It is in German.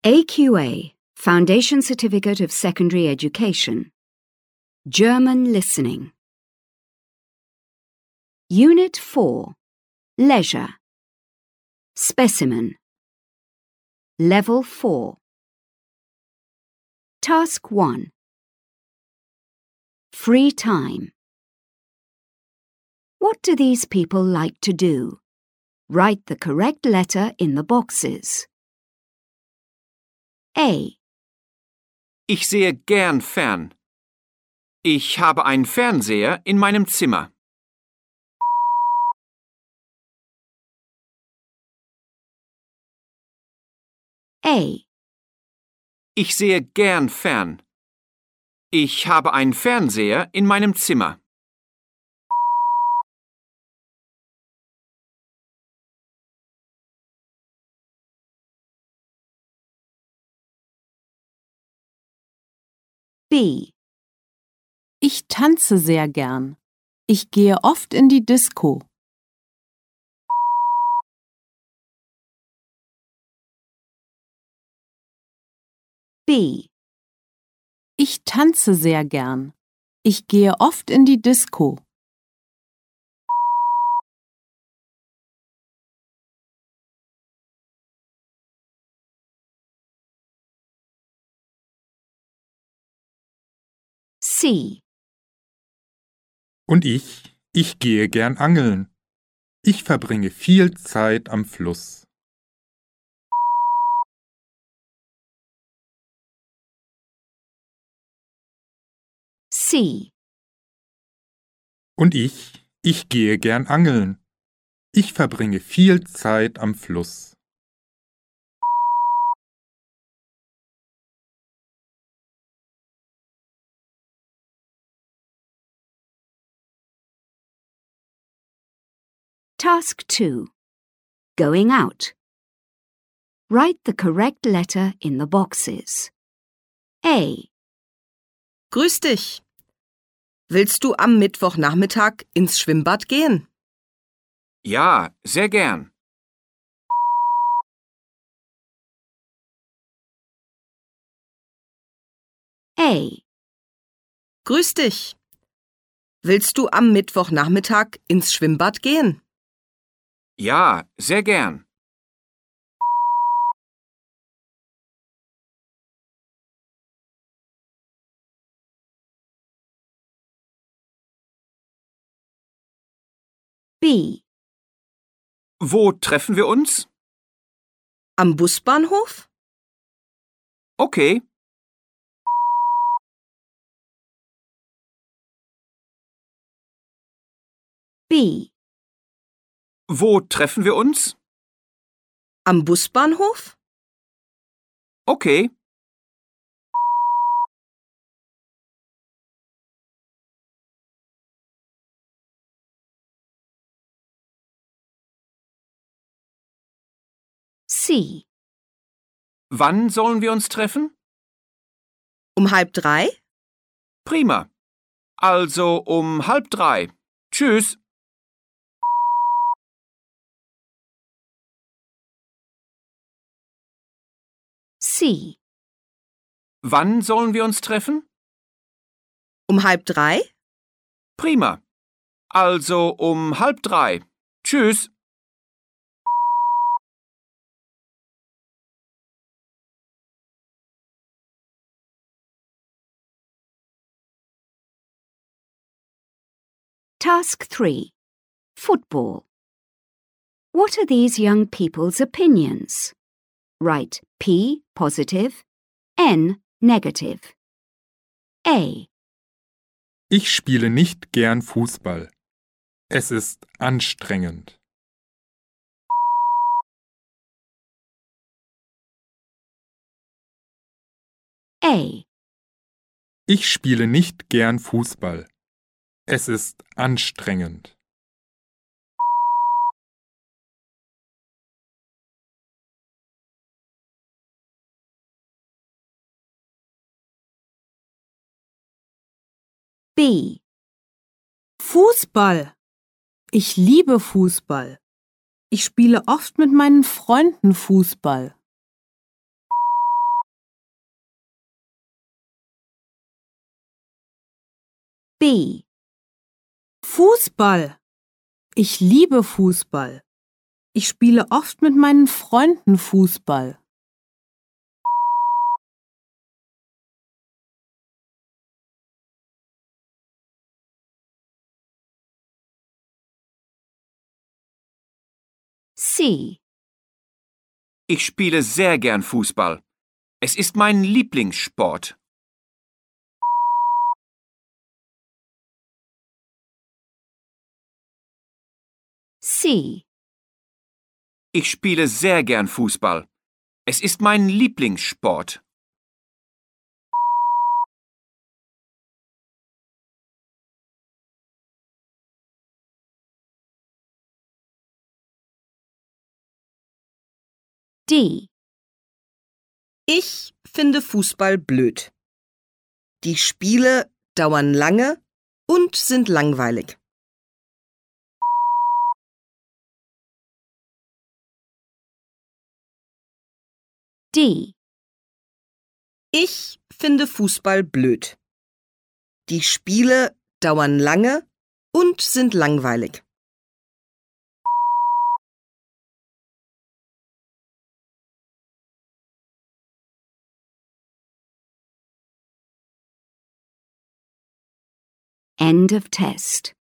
AQA, Foundation Certificate of Secondary Education. German Listening. Unit 4. Leisure. Specimen. Level 4. Task 1. Free time. What do these people like to do? Write the correct letter in the boxes. A. Ich sehe gern fern. Ich habe einen Fernseher in meinem Zimmer. A. Ich sehe gern fern. Ich habe einen Fernseher in meinem Zimmer. B. Ich tanze sehr gern. Ich gehe oft in die Disco. B. Ich tanze sehr gern. Ich gehe oft in die Disco. C. Und ich gehe gern angeln. Ich verbringe viel Zeit am Fluss. C. Und ich gehe gern angeln. Ich verbringe viel Zeit am Fluss. Task 2. Going out. Write the correct letter in the boxes. A. Grüß dich. Willst du am Mittwochnachmittag ins Schwimmbad gehen? Ja, sehr gern. A. Grüß dich. Willst du am Mittwochnachmittag ins Schwimmbad gehen? Ja, sehr gern. B. Wo treffen wir uns? Am Busbahnhof? Okay. B. Wo treffen wir uns? Am Busbahnhof? Okay. C. Wann sollen wir uns treffen? Um 2:30? Prima. Also um 2:30. Tschüss. C. Wann sollen wir uns treffen? Um 2:30? Prima. Also um 2:30. Tschüss. Task 3. Football. What are these young people's opinions? Write P positive, N negative. A. Ich spiele nicht gern Fußball. Es ist anstrengend. A. Ich spiele nicht gern Fußball. Es ist anstrengend. B. Fußball. Ich liebe Fußball. Ich spiele oft mit meinen Freunden Fußball. B. Fußball. Ich liebe Fußball. Ich spiele oft mit meinen Freunden Fußball. C. Ich spiele sehr gern Fußball. Es ist mein Lieblingssport. C. Ich spiele sehr gern Fußball. Es ist mein Lieblingssport. D. Ich finde Fußball blöd. Die Spiele dauern lange und sind langweilig. D. Ich finde Fußball blöd. Die Spiele dauern lange und sind langweilig. End of test.